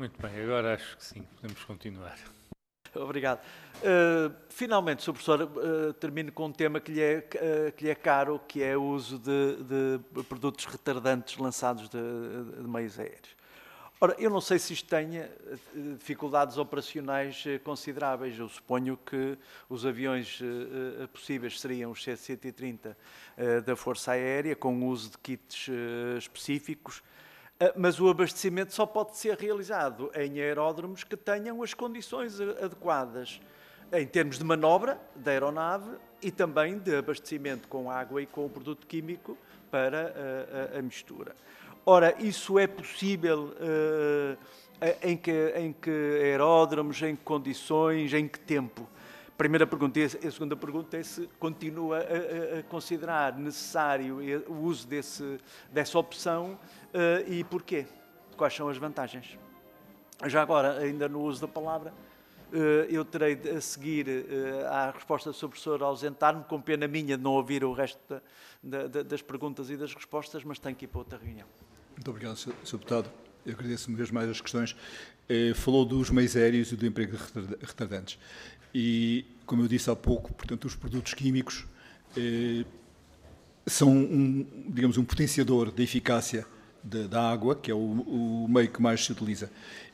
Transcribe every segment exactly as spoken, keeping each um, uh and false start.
Muito bem, agora acho que sim, podemos continuar. Obrigado. Uh, finalmente, Senhor Professor, uh, termino com um tema que lhe é, uh, que lhe é caro, que é o uso de, de produtos retardantes lançados de, de meios aéreos. Ora, eu não sei se isto tenha dificuldades operacionais consideráveis. Eu suponho que os aviões uh, possíveis seriam os C cento e trinta uh, da Força Aérea, com o uso de kits uh, específicos, uh, mas o abastecimento só pode ser realizado em aeródromos que tenham as condições adequadas em termos de manobra da aeronave e também de abastecimento com água e com o produto químico para uh, a, a mistura. Ora, isso é possível uh, em, que, em que aeródromos, em que condições, em que tempo? Primeira pergunta. E a segunda pergunta é se continua a, a considerar necessário o uso desse, dessa opção uh, e porquê? Quais são as vantagens? Já agora, ainda no uso da palavra, uh, eu terei a seguir uh, à resposta do senhor professor ausentar-me, com pena minha de não ouvir o resto da, da, das perguntas e das respostas, mas tenho que ir para outra reunião. Muito obrigado, senhor Deputado. Eu agradeço uma vez mais as questões. Eh, falou dos meios aéreos e do emprego de retardantes. E, como eu disse há pouco, portanto, os produtos químicos eh, são, um, digamos, um potenciador da eficácia de, da água, que é o, o meio que mais se utiliza.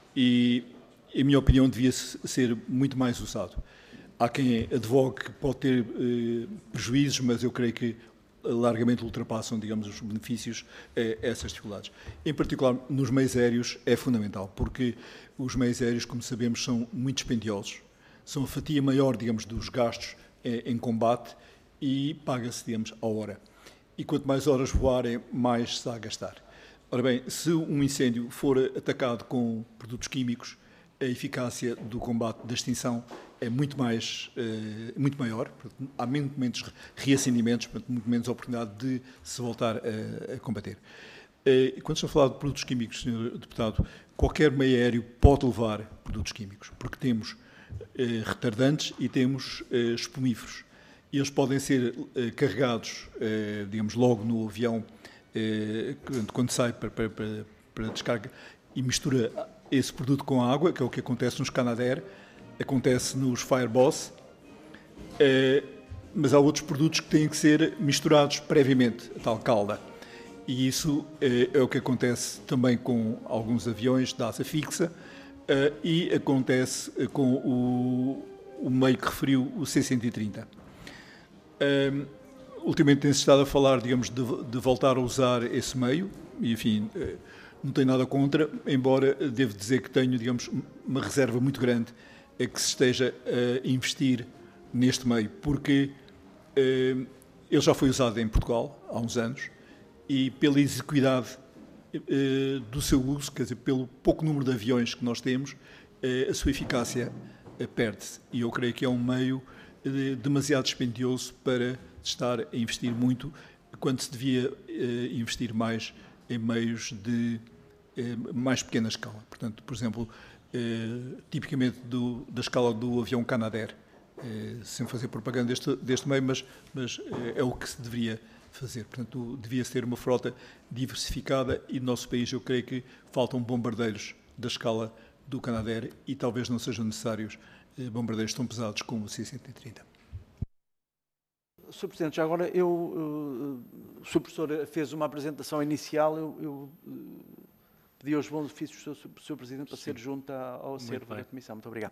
E, em minha opinião, devia ser muito mais usado. Há quem advogue que pode ter eh, prejuízos, mas eu creio que largamente ultrapassam, digamos, os benefícios a essas dificuldades. Em particular, nos meios aéreos é fundamental, porque os meios aéreos, como sabemos, são muito dispendiosos, são a fatia maior, digamos, dos gastos em combate e paga-se, digamos, a hora. E quanto mais horas voarem, mais se está a gastar. Ora bem, se um incêndio for atacado com produtos químicos, a eficácia do combate da extinção é muito mais, eh, muito maior, portanto, há muito menos reacendimentos, portanto, muito menos oportunidade de se voltar a, a combater. Eh, quando estou a falar de produtos químicos, senhor Deputado, qualquer meio aéreo pode levar produtos químicos, porque temos eh, retardantes e temos eh, espumíferos. E eles podem ser eh, carregados, eh, digamos, logo no avião, eh, quando sai para, para, para, para descarga, e mistura esse produto com a água, que é o que acontece nos Canadair, acontece nos Fireboss, eh, mas há outros produtos que têm que ser misturados previamente, a tal calda. E isso eh, é o que acontece também com alguns aviões da asa fixa eh, e acontece com o, o meio que referiu, o C cento e trinta. Eh, ultimamente tem-se estado a falar, digamos, de, de voltar a usar esse meio, e enfim, eh, não tenho nada contra, embora devo dizer que tenho, digamos, uma reserva muito grande a que se esteja a investir neste meio, porque eh, ele já foi usado em Portugal há uns anos e pela execuidade eh, do seu uso, quer dizer, pelo pouco número de aviões que nós temos, eh, a sua eficácia eh, perde-se. E eu creio que é um meio eh, demasiado dispendioso para estar a investir muito, quando se devia eh, investir mais em meios de eh, mais pequena escala. Portanto, por exemplo, eh, tipicamente do, da escala do avião Canadair, eh, sem fazer propaganda deste, deste meio, mas, mas eh, é o que se deveria fazer. Portanto, devia ser uma frota diversificada e no nosso país eu creio que faltam bombardeiros da escala do Canadair e talvez não sejam necessários eh, bombardeiros tão pesados como o C cento e trinta. senhor Presidente, já agora, eu, uh, o senhor Professor fez uma apresentação inicial, eu, eu uh, pedi aos bons ofícios do senhor Presidente para Sim. ser junto ao acervo da Comissão. Muito obrigado.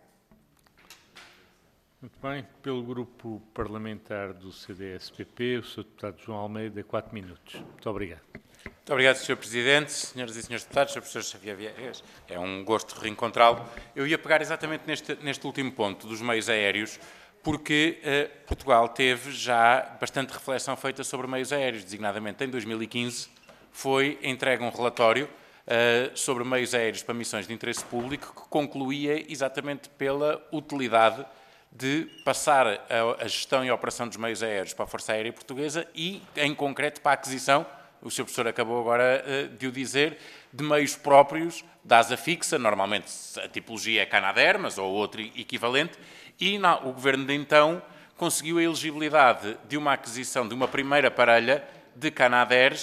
Muito bem. Pelo Grupo Parlamentar do C D S P P, o senhor Deputado João Almeida, quatro minutos. Muito obrigado. Muito obrigado, senhor Presidente, senhoras e senhores deputados, senhor Professor Xavier Viegas. É um gosto reencontrá-lo. Eu ia pegar exatamente neste, neste último ponto dos meios aéreos, porque eh, Portugal teve já bastante reflexão feita sobre meios aéreos, designadamente em dois mil e quinze foi entregue um relatório eh, sobre meios aéreos para missões de interesse público que concluía exatamente pela utilidade de passar a, a gestão e a operação dos meios aéreos para a Força Aérea Portuguesa e, em concreto, para a aquisição, o senhor Professor acabou agora eh, de o dizer, de meios próprios da asa fixa, normalmente a tipologia é Canadair, mas ou outro equivalente, e não, o Governo de então conseguiu a elegibilidade de uma aquisição de uma primeira parelha de Canadairs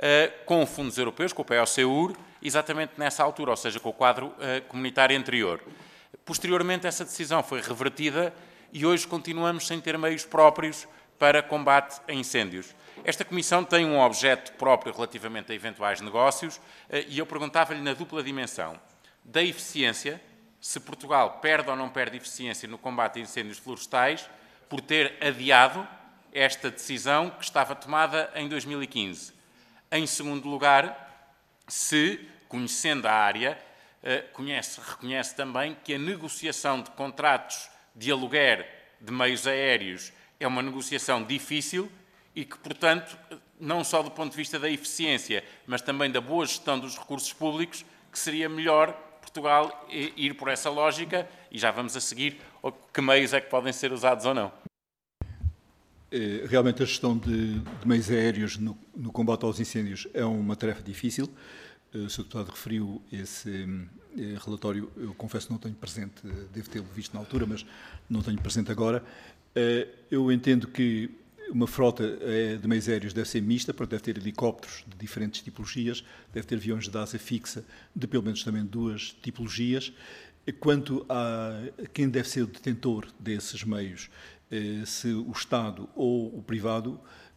com fundos europeus, com o P O C U R, exatamente nessa altura, ou seja, com o quadro comunitário anterior. Posteriormente, essa decisão foi revertida e hoje continuamos sem ter meios próprios para combate a incêndios. Esta Comissão tem um objeto próprio relativamente a eventuais negócios e eu perguntava-lhe na dupla dimensão da eficiência, se Portugal perde ou não perde eficiência no combate a incêndios florestais por ter adiado esta decisão que estava tomada em dois mil e quinze. Em segundo lugar, se, conhecendo a área, conhece, reconhece também que a negociação de contratos de aluguer de meios aéreos é uma negociação difícil e que, portanto, não só do ponto de vista da eficiência, mas também da boa gestão dos recursos públicos, que seria melhor Portugal ir por essa lógica e já vamos a seguir que meios é que podem ser usados ou não. Realmente a gestão de, de meios aéreos no, no combate aos incêndios é uma tarefa difícil. O senhor Deputado referiu esse eh, relatório, eu confesso que não tenho presente, devo tê-lo visto na altura, mas não tenho presente agora. Eh, eu entendo que uma frota eh, de meios aéreos deve ser mista, portanto deve ter helicópteros de diferentes tipologias, deve ter aviões de asa fixa de pelo menos também duas tipologias. Quanto a quem deve ser o detentor desses meios, se o Estado ou o privado,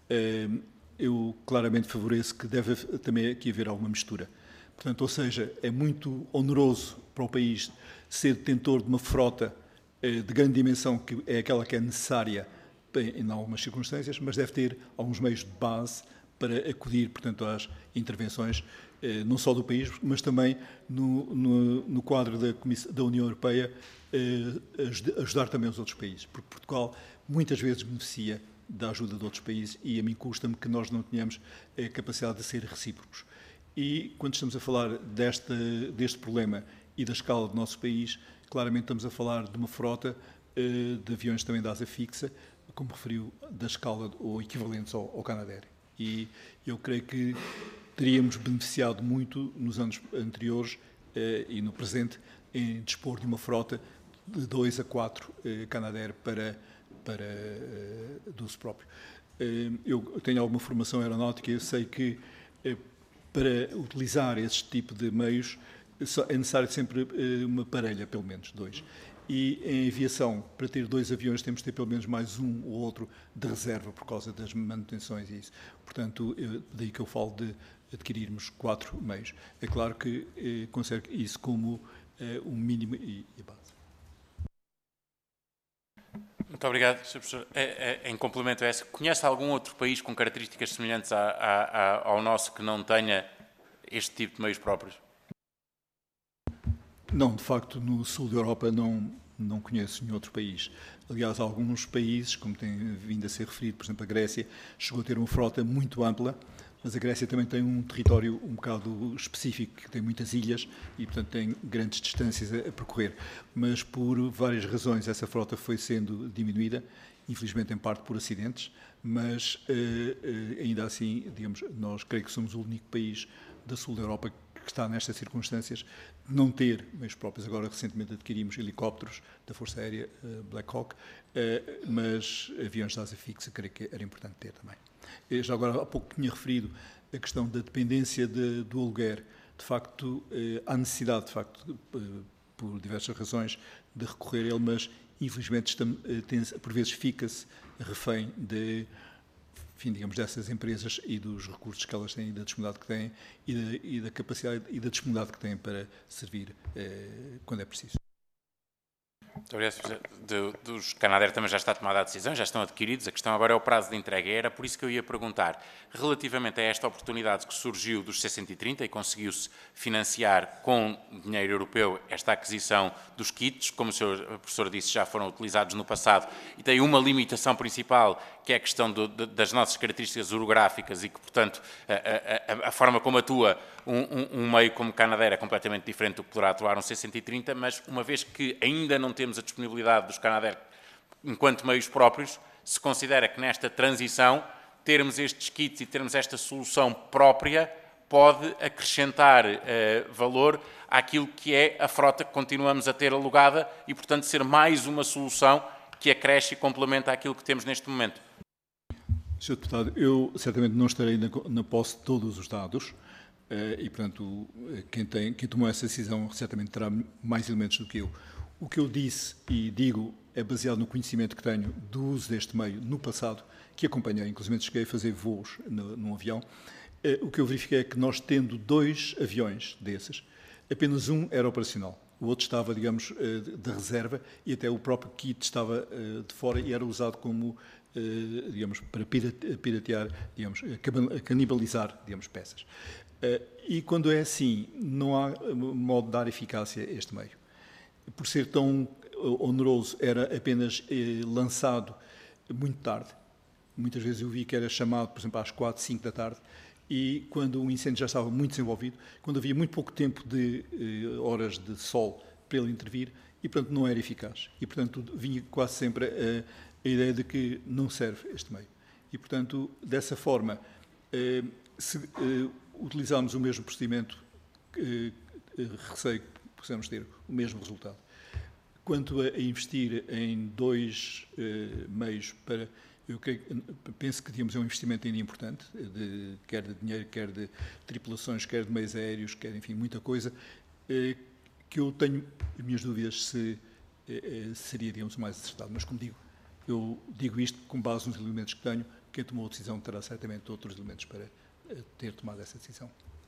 eu claramente favoreço que deve também aqui haver alguma mistura. Portanto, ou seja, é muito oneroso para o país ser detentor de uma frota de grande dimensão, que é aquela que é necessária em algumas circunstâncias, mas deve ter alguns meios de base para acudir, portanto, às intervenções, não só do país, mas também no, no, no quadro da, da União Europeia, ajudar também os outros países, porque Portugal muitas vezes beneficia da ajuda de outros países e a mim custa-me que nós não tenhamos a capacidade de ser recíprocos. E quando estamos a falar deste, deste problema e da escala do nosso país, claramente estamos a falar de uma frota de aviões também de asa fixa, como referiu, da escala ou equivalentes ao, ao Canadair. E eu creio que teríamos beneficiado muito nos anos anteriores eh, e no presente em dispor de uma frota de dois a quatro eh, Canadair para, para eh, do uso próprio. Eh, eu tenho alguma formação aeronáutica e eu sei que eh, para utilizar esse tipo de meios é necessário sempre eh, uma parelha, pelo menos dois. E em aviação, para ter dois aviões, temos de ter pelo menos mais um ou outro de reserva por causa das manutenções e isso. Portanto, eu, daí que eu falo de adquirirmos quatro meios. É claro que eh, considero isso como eh, um mínimo e, e base. Muito obrigado, senhor Professor. É, é, em complemento a essa, conhece algum outro país com características semelhantes a, a, a, ao nosso que não tenha este tipo de meios próprios? Não, de facto, no sul da Europa não, não conheço nenhum outro país. Aliás, alguns países, como tem vindo a ser referido, por exemplo, a Grécia, chegou a ter uma frota muito ampla, mas a Grécia também tem um território um bocado específico, que tem muitas ilhas e, portanto, tem grandes distâncias a, a percorrer. Mas, por várias razões, essa frota foi sendo diminuída, infelizmente em parte por acidentes, mas eh, eh, ainda assim, digamos, nós creio que somos o único país da sul da Europa que está nestas circunstâncias de não ter meios próprios. Agora, recentemente adquirimos helicópteros da Força Aérea uh, Black Hawk, uh, mas aviões de asa fixa, creio que era importante ter também. Eu já agora, há pouco tinha referido a questão da dependência de, do aluguer. De facto, uh, há necessidade, de facto, uh, por diversas razões, de recorrer a ele, mas, infelizmente, estamos, uh, tem, por vezes fica-se refém de... enfim, digamos, dessas empresas e dos recursos que elas têm, e da disponibilidade que têm, e da, e da capacidade e da disponibilidade que têm para servir eh, quando é preciso. Muito obrigado. De, dos Canadair também já está tomada a decisão, já estão adquiridos. A questão agora é o prazo de entrega. Era por isso que eu ia perguntar, relativamente a esta oportunidade que surgiu dos C cento e trinta e conseguiu-se financiar com dinheiro europeu esta aquisição dos kits, como o senhor professor disse, já foram utilizados no passado, e tem uma limitação principal, que é a questão do, de, das nossas características orográficas e que, portanto, a, a, a forma como atua um, um, um meio como Canadair é completamente diferente do que poderá atuar um C cento e trinta, mas uma vez que ainda não temos a disponibilidade dos Canadair enquanto meios próprios, se considera que nesta transição termos estes kits e termos esta solução própria pode acrescentar uh, valor àquilo que é a frota que continuamos a ter alugada e, portanto, ser mais uma solução que acresce e complementa aquilo que temos neste momento. senhor Deputado, eu certamente não estarei na, na posse de todos os dados uh, e, portanto, quem, tem, quem tomou essa decisão certamente terá mais elementos do que eu. O que eu disse e digo é baseado no conhecimento que tenho do uso deste meio no passado, que acompanhei, inclusive cheguei a fazer voos no, num avião. Uh, o que eu verifiquei é que nós, tendo dois aviões desses, apenas um era operacional. O outro estava, digamos, uh, de reserva e até o próprio kit estava uh, de fora e era usado como, uh, digamos, para piratear, digamos, canibalizar, digamos, peças. Uh, e quando é assim, não há modo de dar eficácia a este meio. Por ser tão oneroso, era apenas uh, lançado muito tarde. Muitas vezes eu vi que era chamado, por exemplo, às quatro, cinco da tarde, e quando o incêndio já estava muito desenvolvido, quando havia muito pouco tempo de eh, horas de sol para ele intervir, e, portanto, não era eficaz. E, portanto, vinha quase sempre a, a ideia de que não serve este meio. E, portanto, dessa forma, eh, se eh, utilizarmos o mesmo procedimento, eh, receio que possamos ter o mesmo resultado. Quanto a, a investir em dois eh, meios para... Eu creio, penso que digamos, é um investimento ainda importante, de, quer de dinheiro, quer de tripulações, quer de meios aéreos, quer, enfim, muita coisa, eh, que eu tenho as minhas dúvidas se eh, seria, digamos, mais acertado. Mas, como digo, eu digo isto com base nos elementos que tenho. Quem tomou a decisão terá certamente outros elementos para eh, ter tomado essa decisão.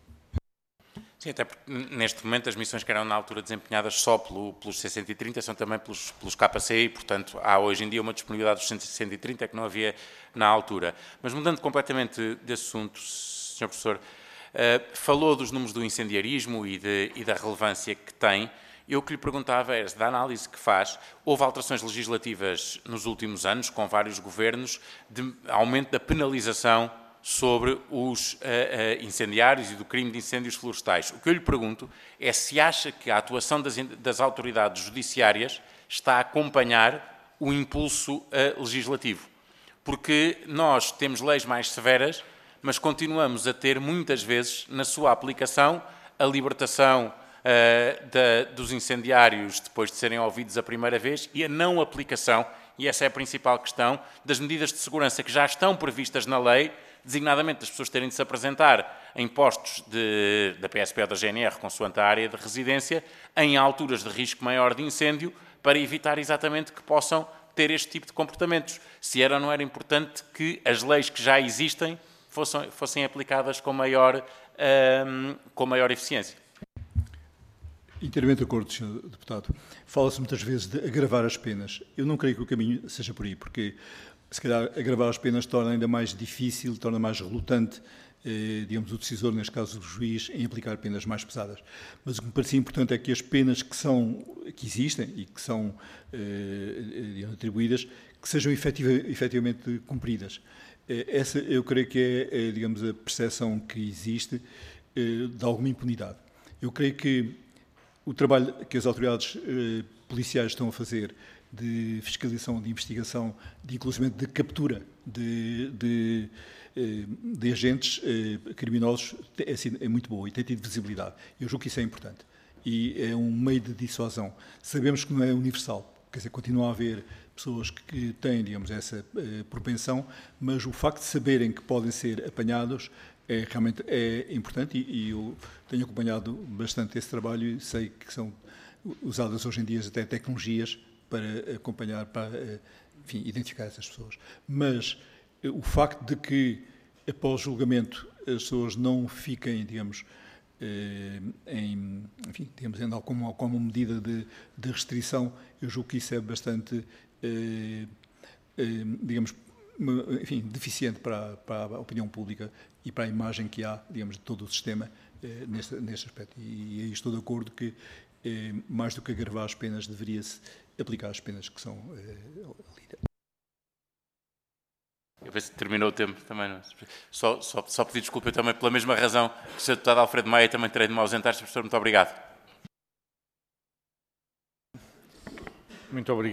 Sim, até porque neste momento as missões que eram na altura desempenhadas só pelo, pelos C cento e trinta são também pelos, pelos K C I, portanto há hoje em dia uma disponibilidade dos cento e trinta que não havia na altura. Mas mudando completamente de assunto, senhor Professor, uh, falou dos números do incendiarismo e, de, e da relevância que tem. Eu que lhe perguntava era, da análise que faz, houve alterações legislativas nos últimos anos, com vários governos, de aumento da penalização sobre os uh, uh, incendiários e do crime de incêndios florestais. O que eu lhe pergunto é se acha que a atuação das, das autoridades judiciárias está a acompanhar o impulso uh, legislativo. Porque nós temos leis mais severas, mas continuamos a ter muitas vezes na sua aplicação a libertação uh, da, dos incendiários depois de serem ouvidos a primeira vez e a não aplicação, e essa é a principal questão, das medidas de segurança que já estão previstas na lei, designadamente as pessoas terem de se apresentar em postos de, da P S P ou da G N R, consoante a área de residência, em alturas de risco maior de incêndio, para evitar exatamente que possam ter este tipo de comportamentos. Se era ou não era importante que as leis que já existem fossem, fossem aplicadas com maior, um, com maior eficiência. Inteiramente de acordo, senhor Deputado. Fala-se muitas vezes de agravar as penas. Eu não creio que o caminho seja por aí, porque se calhar agravar as penas torna ainda mais difícil, torna mais relutante, eh, digamos, o decisor, neste caso o juiz, em aplicar penas mais pesadas. Mas o que me parecia importante é que as penas que, são, que existem e que são eh, atribuídas, que sejam efetiva, efetivamente cumpridas. Eh, essa eu creio que é, é, digamos, a percepção que existe eh, de alguma impunidade. Eu creio que o trabalho que as autoridades eh, policiais estão a fazer de fiscalização, de investigação, de inclusive de captura de, de, de agentes criminosos é, é muito boa e tem tido visibilidade. Eu julgo que isso é importante. E é um meio de dissuasão. Sabemos que não é universal, quer dizer, continua a haver pessoas que têm, digamos, essa propensão, mas o facto de saberem que podem ser apanhados é realmente é importante e, e eu tenho acompanhado bastante esse trabalho e sei que são usadas hoje em dia até tecnologias para acompanhar, para, enfim, identificar essas pessoas. Mas o facto de que, após julgamento, as pessoas não fiquem, digamos, em, enfim, digamos, como, como medida de, de restrição, eu julgo que isso é bastante, digamos, enfim, deficiente para, para a opinião pública e para a imagem que há, digamos, de todo o sistema neste, neste aspecto. E aí estou de acordo que, mais do que agravar as penas, deveria-se aplicar as penas que são uh, Eu penso que terminou o tempo também. Não? Só, só, só pedir desculpa eu também pela mesma razão que o senhor Deputado Alfredo Maia também terei de me ausentar. Professor, muito obrigado. Muito obrigado.